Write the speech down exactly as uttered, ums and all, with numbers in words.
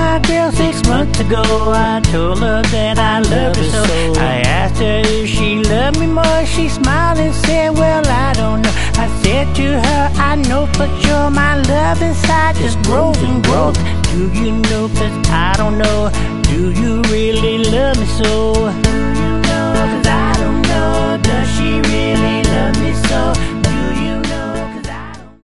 my girl six months ago. I told her that I loved her so. I asked her if she loved me more. She smiled and said, well, I don't know. I said to her, I know for sure my love inside just grows and grows. Do you know? Cause I don't know. Do you really love me so?